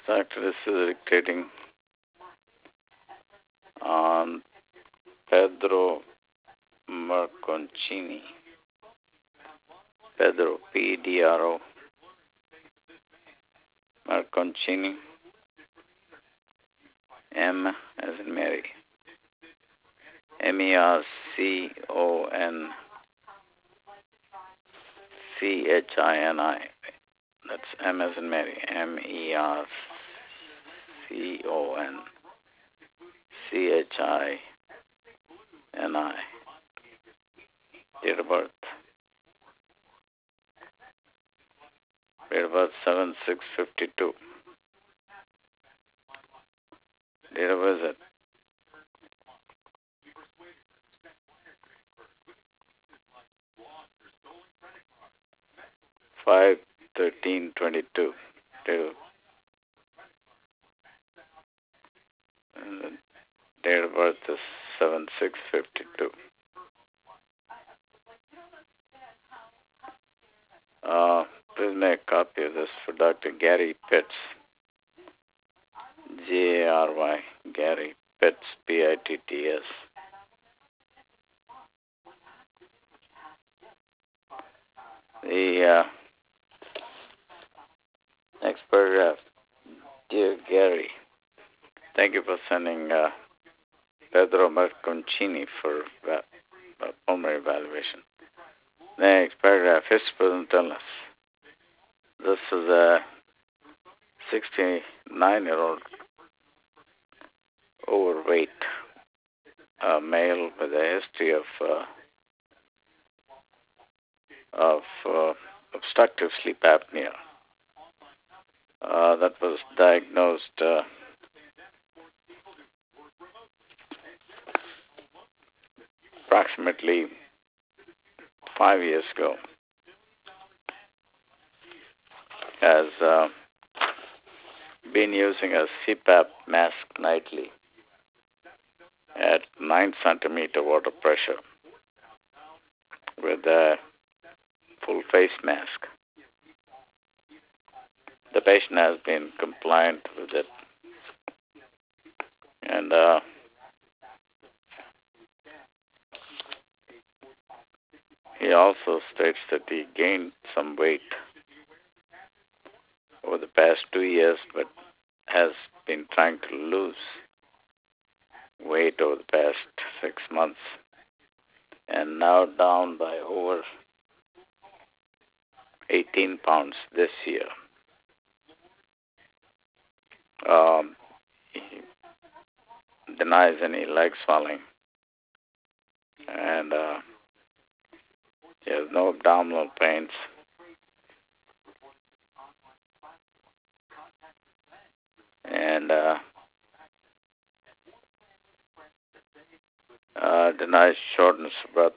Doctor is dictating on Pedro Marconcini. Pedro, P-D-R-O, Marconcini, M as in Mary, Merconcini. That's M as in Mary, Merconcini. Date of birth. Date of birth 7/6/52. Date of visit 5/13/22. And the date of birth is 7/6/52. Please make a copy of this for Dr. Gary Pitts. Gary, Gary Pitts, Pitts. The next paragraph. Dear Gary, thank you for sending Pedro Marconcini for pulmonary evaluation. Next paragraph. History present illness. This is a 69-year-old overweight male with a history of obstructive sleep apnea. That was diagnosed approximately 5 years ago. Has been using a CPAP mask nightly at 9 centimeter water pressure with a full face mask. The patient has been compliant with it, and he also states that he gained some weight over the past 2 years, but has been trying to lose weight over the past 6 months, and now down by over 18 pounds this year. He denies any leg swelling, and he has no abdominal pains. And denies shortness of breath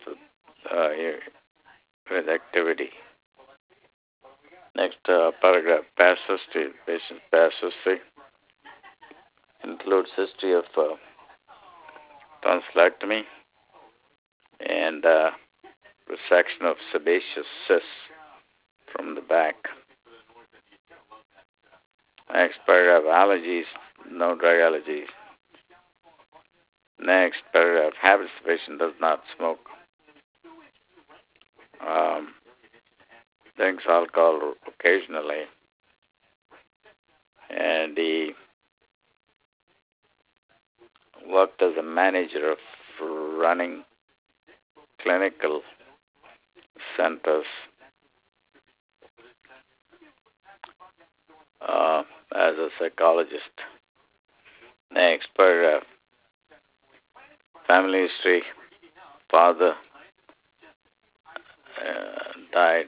with activity. Next paragraph, past history. Patient's past history includes history of tonsillectomy and resection of sebaceous cysts from the back. Next paragraph, allergies, no drug allergies. Next paragraph, habits. The patient does not smoke. Drinks alcohol occasionally. And he worked as a manager of running clinical centers as a psychologist. Next paragraph. Family history. Father died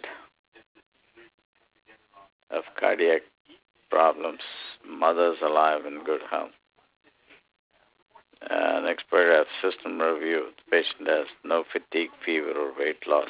of cardiac problems. Mother's alive in good health. Next paragraph. System review. The patient has no fatigue, fever, or weight loss.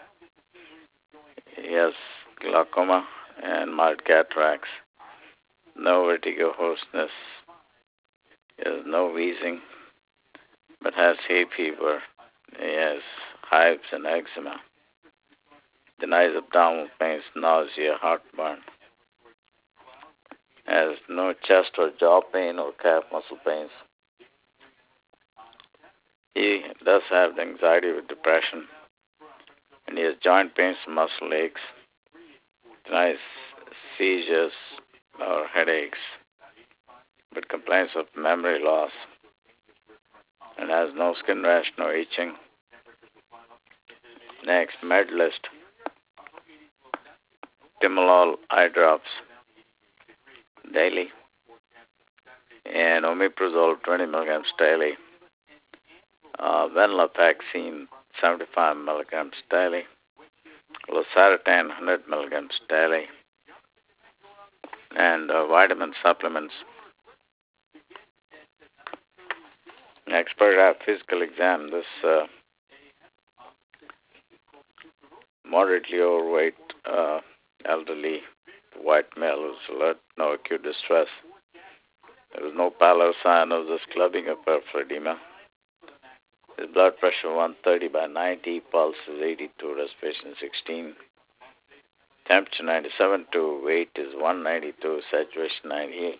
He has glaucoma and mild cataracts. No vertigo, hoarseness. He has no wheezing, but has hay fever. He has hives and eczema. Denies abdominal pains, nausea, heartburn. has no chest or jaw pain or calf muscle pains. He does have anxiety with depression, and he has joint pains and muscle aches, denies seizures or headaches, but complains of memory loss, and has no skin rash, no itching. Next, med list. Timolol eye drops daily, and omeprazole 20 milligrams daily. Venlafaxine 75 milligrams daily. Losartan 100 milligrams daily. And vitamin supplements. Next paragraph, physical exam. This moderately overweight elderly white male who's alert, no acute distress. There was no pallor sign of this clubbing of peripheral edema. His blood pressure 130/90, pulse is 82, respiration 16. Temperature 97.2, weight is 192, saturation 98.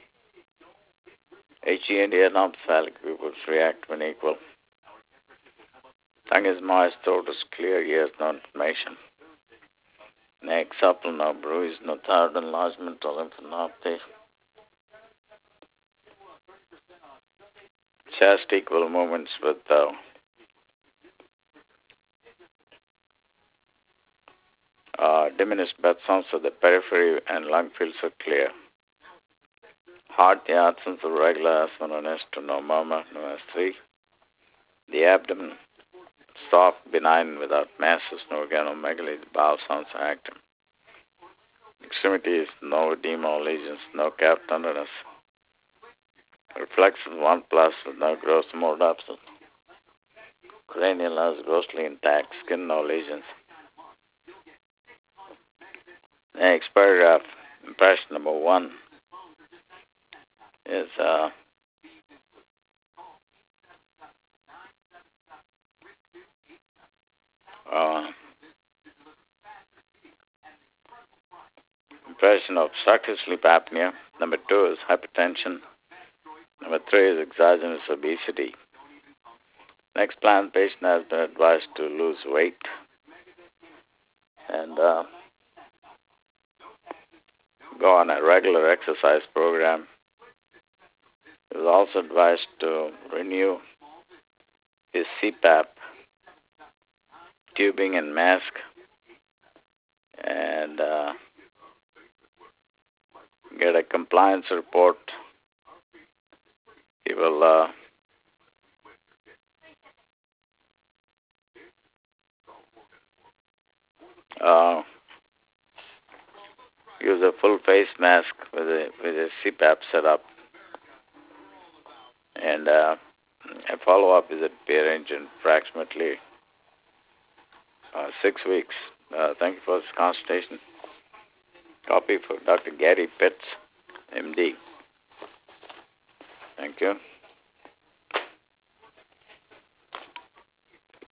HE and ophthalmic pupils react when equal. Tongue is moist, throat is clear, ears no inflammation. Neck supple, no bruise, no thyroid enlargement or lymphadenopathy. Chest equal movements with diminished breath sounds, so the periphery and lung fields are clear. Heart, the absence of regular asthma, known as 2, no murmur, known as 3. The abdomen, soft, benign, without masses, no organomegaly, the bowel sounds are active. Extremities, no edema or lesions, no calf tenderness. Reflexes 1+, with no gross mold absent. Cranial nerves grossly intact, skin no lesions. Next paragraph, impression number 1 is impression of obstructive sleep apnea. Number 2 is hypertension. Number 3 is exogenous obesity. Next plan, patient has been advised to lose weight and go on a regular exercise program. He was also advised to renew his CPAP, tubing and mask, and get a compliance report. He will use a full face mask with a CPAP setup, and a follow-up visit be arranged in approximately 6 weeks. Thank you for this consultation. Copy for Dr. Gary Pitts, MD. Thank you.